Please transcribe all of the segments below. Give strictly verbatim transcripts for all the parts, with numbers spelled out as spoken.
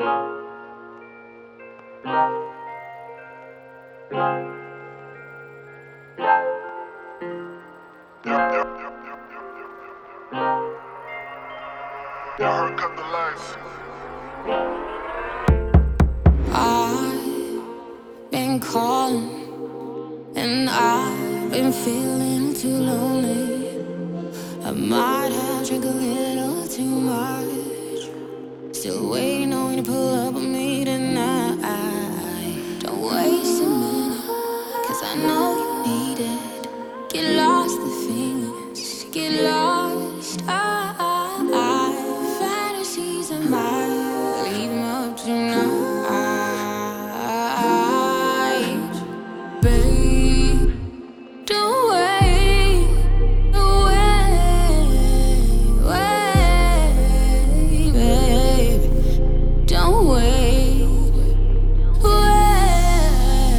Yeah, cut the lights. I've been calling and I've been feeling too lonely. I might have drank a little too much. Still waiting on you to pull up on me tonight. Don't waste a minute, cause I know you need it. Get lost in the feelings, get lost. I, I, I fantasies of mine, leave them up tonight. Babe, don't wait, wait, wait, babe, don't wait, wait.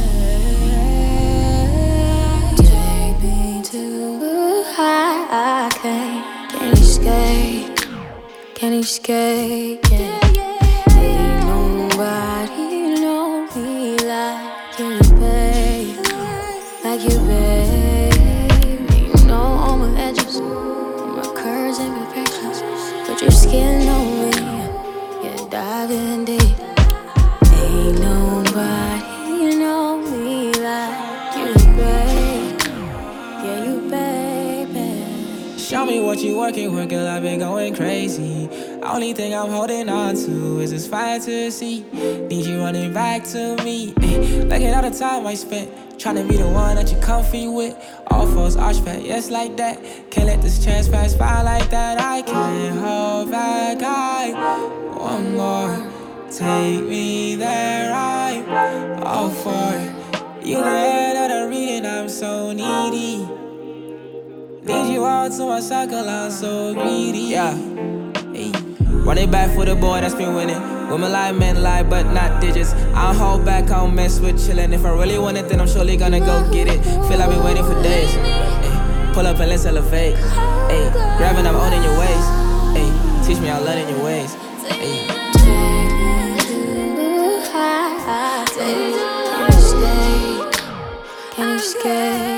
Take me to the high, can't escape, can't escape, yeah. Ain't nobody know me like you, babe, like you, babe. You know all my edges, my curves and imperfections. Put your skin on me, yeah, diving deep. Ain't nobody know me like you, babe, yeah, you, baby. Show me what you working with, girl, I've been going crazy. Only thing I'm holding on to is this fantasy. Need you running back to me, ay. Look at all the time I spent tryna be the one that you comfy with. All fours arch back, yes, like that. Can't let this chance pass by like that. I can't hold back, I want more. Take me there, I'm all for it. You the air that I'm reading, I'm so needy. Need you all to my circle, I'm so greedy. Yeah, hey. Run it back for the boy that's been winning. Women lie, men lie, but not digits. I don't hold back, I don't mess with chillin'. If I really want it, then I'm surely gonna go get it. Feel I've been waiting for days. Ay, pull up and let's elevate. Ay, grabbing, I'm owning your ways. Ay, teach me how loving your ways. Ay. Take me to the high, can't escape, can't escape.